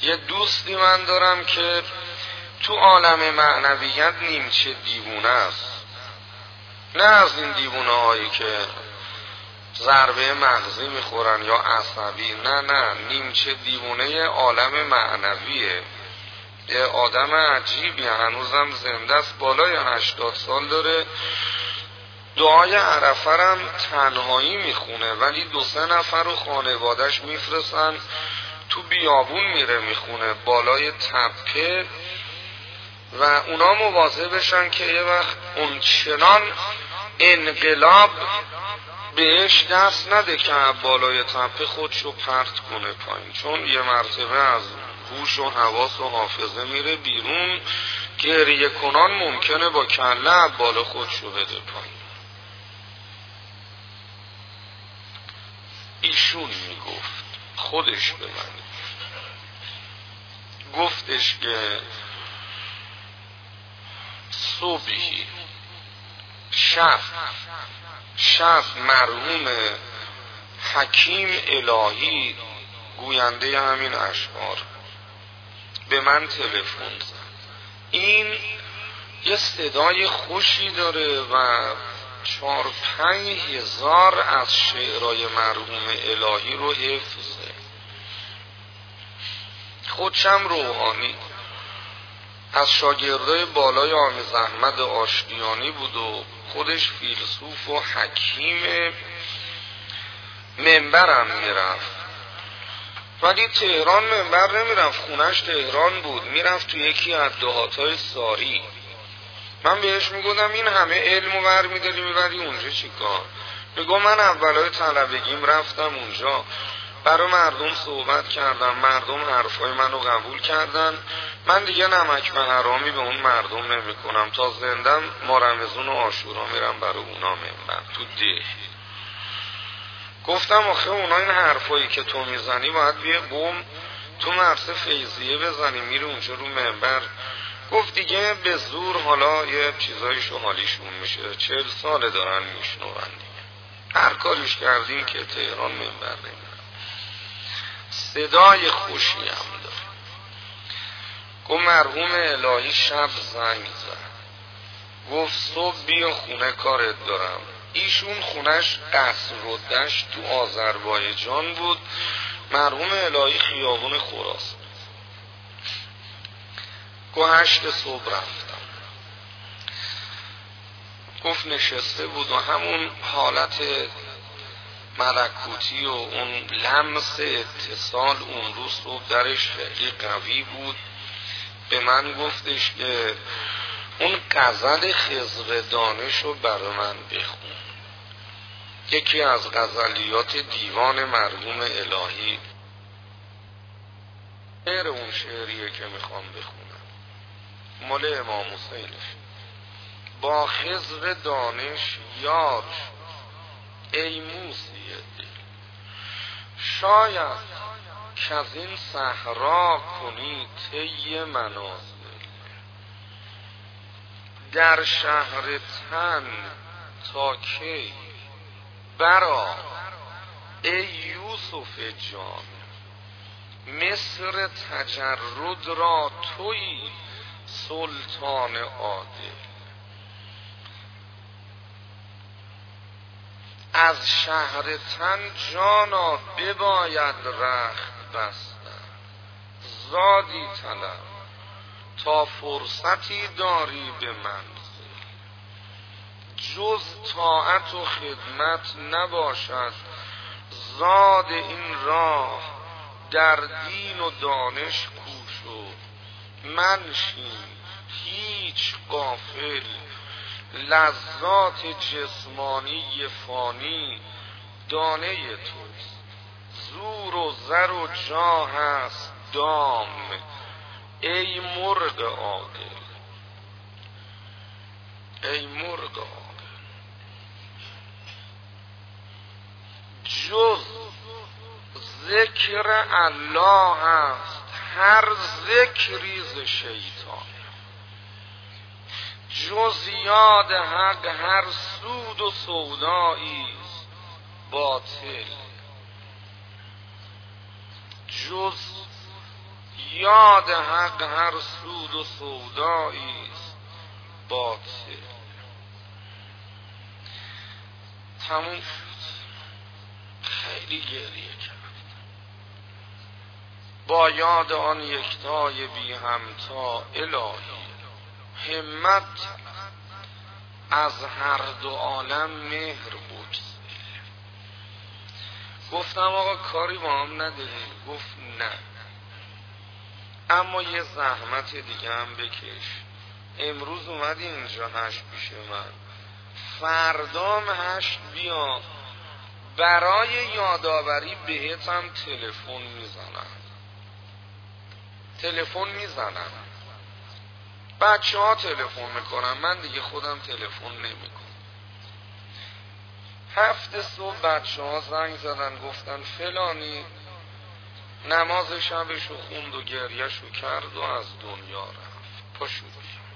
یه دوستی من دارم که تو عالم معنویت نیمچه دیوونه است، نه از این دیوونه هایی که ضربه مغزی میخورن یا عصبی، نه، نیمچه دیوونه عالم معنویه. یه آدم عجیبی، هنوزم زنده است، بالای 80 سال داره. دعای عرفه هم تنهایی میخونه، ولی 2-3 نفر رو خانوادش میفرستن تو بیابون میره میخونه بالای تپه و اونا مواظب بشن که یه وقت اون چنان انقلاب بهش دست نده که بالای تپه خودشو پرت کنه پایین، چون یه مرتبه از هوش و حواس و حافظه میره بیرون، گریه کنان ممکنه با کله بالا خودشو بده پایین. ایشون میگفت، خودش به من گفتش که صبحی شب مرحوم حکیم الهی گوینده همین اشعار به من تلفن زد. این یه صدای خوشی داره و 4-5 هزار از شعرهای مرحوم الهی رو حفظه، خودشم روحانی، از شاگردای بالای آمیز احمد آشتیانی بود و خودش فیلسوف و حکیم. منبرم میرفت، ولی تهران منبر نمیرفت، خونش تهران بود، میرفت تو یکی از دهاتای ساری. من بهش میگفتم این همه علمو برمیداری میبری اونجا چی کار؟ میگم من اولای طلبگیم رفتم اونجا، برای مردم صحبت کردم، مردم حرفای منو قبول کردن، من دیگه نمک به حرامی به اون مردم نمی کنم، تا زندم ما رمضان و عاشورا میرم برای اونا منبر تو ده. گفتم آخه اونا این حرفایی که تو میزنی باید بیه بوم تو مرسه فیضیه بزنی، میری اونجا رو منبر. گفت دیگه به زور حالا یه چیزایی شو حالیشون میشه، 40 ساله دارن میشنون دیگه، هر کاریش کردیم که تهران منبر نمیرم. صدای خوشی هم داره. گفت مرحوم الهی شب زنگ زد، گفت صبح بیا خونه کارت دارم. ایشون خونش قصر و دشت تو آذربایجان بود، مرحوم الهی خیابون خراسان. گفت 8 صبح رفتم. گفت نشسته بود و همون حالت ملکوتی و اون لمس اتصال اون روز صبح درش خیلی قوی بود. به من گفتش که اون غزل خضر دانش رو برای من بخون، یکی از غزلیات دیوان مرحوم الهی. غیر اون شعریه که میخوام بخونم مال امام حسینش. با خضر دانش یار ای موسی دل، شاید که از این صحرا کنی طی منازل. در شهر تن تا کی برآ ای یوسف جان، مصر تجرد را تویی سلطان عادل. از شهر تن جانا بباید رخت بستن، زادی طلب تا فرصتی داری به منزل. جز طاعت و خدمت نباشد زاد این راه، در دین و دانش کوش و منشین هیچ غافل. لذات جسمانی فانی دانه توست، زور و زر و جاه است دام ای مرغ عاقل. ای مرغ عاقل، جز ذکر الله است هر ذکری ز شیطان. جز یاد حق هر سود و سودایی است باطل. جز یاد حق هر سود و سودایی است باطل. تموم شد. خیلی گریه کرد. با یاد آن یکتای بی همتا الهی همت از هر دو عالم مهر بگذار. گفتم آقا کاری با هم نداری؟ گفت نه، اما یه زحمت دیگه هم بکش. امروز اومدی اینجا 8 پیش من، فردام 8 بیا، برای یادآوری بهت هم تلفن میزنم. بچه ها تلفن میکنن، من دیگه خودم تلفن نمیکنم. 7 صبح بچه ها زنگ زدن گفتن فلانی نماز شبشو خوند و گریهشو کرد و از دنیا رفت. پاشو بیا.